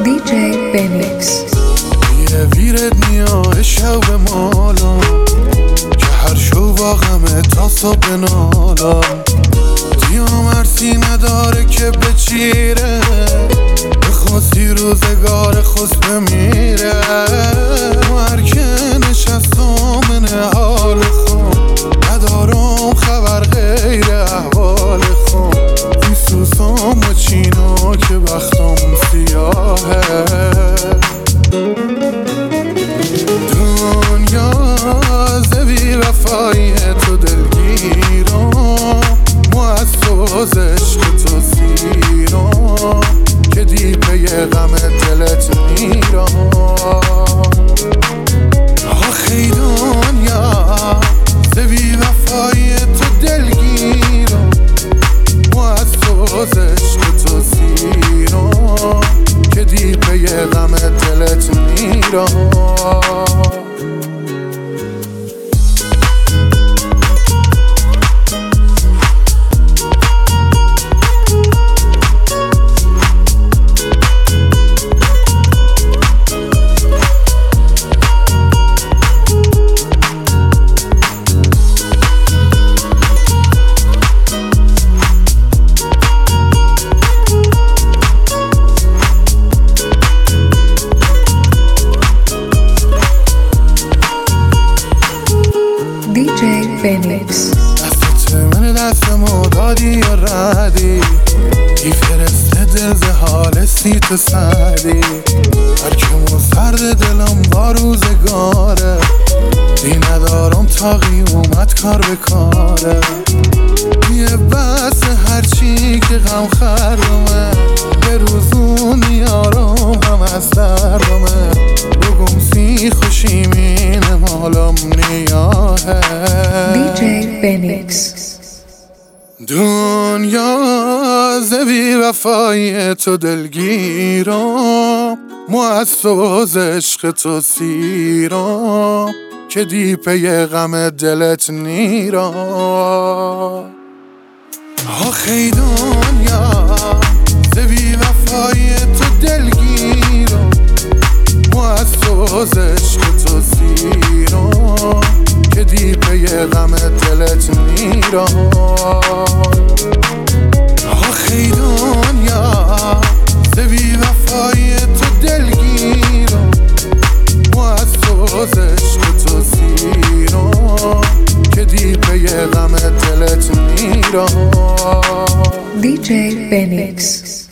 DJ Benix یه ویرد میاه شو به مالا که هر شو واقعمه تا صبح نالا دیا مرسی نداره که بچیره بخواستی روزگار خود بمیره مرکه نشستم من حال خون ندارم خبر غیر احوال خون بیسوسم و چینا که بختم سیاهه دنیا زبی وفایی تو دلگیرم مؤسس عشق تو سیرم که دیپه غم دلت میرم آخی دنیا زبی وفایی تو دلگیرم مؤسس عشق تو سیرم که دیپه غم دلت میرم DJ Benix دست من دستمو دادی یا ردی ای فرسته دل زهال سی تو سردی هرکمو سرد دلم با روزگاره دی ندارم تاقی اومد کار به کاره یه بس هرچی که غم خردمه به روزون میارم هم از دردمه بگم سی خوشی مینم حالم نیاهه DJ Benix دنیا زبی وفایی تو دلگیرم مؤسس عشق تو سیرم که دیپه غم دلت نیرم آخی دنیا زبی وفایی تو دلگیرم مؤسس عشق تو سیرم که دیپه غم دلت میرم آخی دنیا زبی وفایی تو دلگیرم مؤسس عشق تو سیرم که دیپه غم دلت میرم DJ Benix